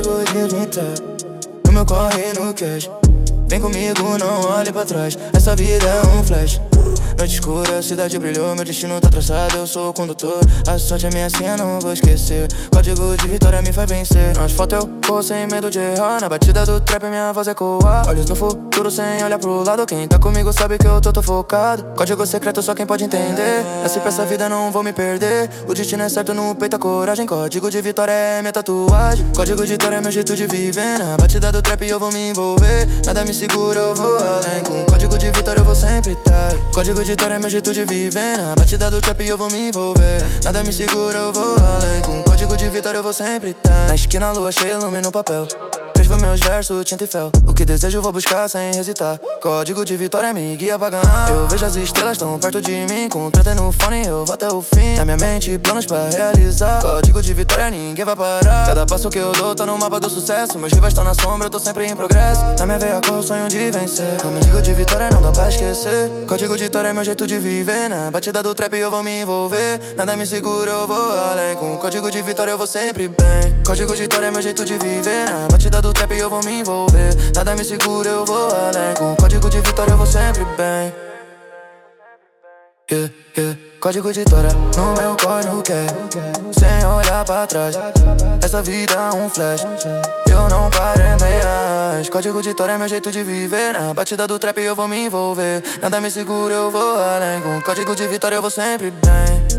código de vida. No meu corre no cash. Vem comigo, não olhe pra trás. Essa vida é um flash. Noite escura, a cidade brilhou. Meu destino tá traçado, eu sou o condutor. A sorte é minha senha, não vou esquecer. Código de vitória me faz vencer. Nas fotos eu vou sem medo de errar. Na batida do trap minha voz ecoa. Olhos no futuro sem olhar pro lado. Quem tá comigo sabe que eu tô focado. Código secreto só quem pode entender. Nasci pra essa vida, não vou me perder. O destino é certo, no peito a coragem. Código de vitória é minha tatuagem. Código de vitória é meu jeito de viver. Na batida do trap eu vou me envolver. Nada me segura, eu vou além. Com código de vitória eu vou sempre estar. Código de vitória é meu jeito de viver. Na batida do trap eu vou me envolver. Nada me segura, eu vou além. Com código de vitória eu vou sempre estar. Na esquina a lua cheia, ilumina o papel. Escrevo meus versos, tinta e fel. O que desejo vou buscar sem hesitar. Código de vitória me guia pra ganhar. Eu vejo as estrelas tão perto de mim. Com o treta no fone eu vou até o fim. Na minha mente planos pra realizar. Código de vitória ninguém vai parar. Cada passo que eu dou tá no mapa do sucesso. Meus rivais estão na sombra, eu tô sempre em progresso. Na minha veia corre o sonho de vencer. Código de vitória não dá pra esquecer. Código de vitória é meu jeito de viver. Na batida do trap eu vou me envolver. Nada me segura, eu vou além. Com código de vitória eu vou sempre bem. Código de vitória é meu jeito de viver. Na batida do trap eu vou me envolver. Nada me segura, eu vou além. Com código de vitória eu vou sempre bem. Yeah, yeah. Código de vitória no meu corre no quer. Sem olhar pra trás. Essa vida é um flash. Eu não paro em meias. Código de vitória é meu jeito de viver. Na batida do trap eu vou me envolver. Nada me segura, eu vou além. Com código de vitória eu vou sempre bem.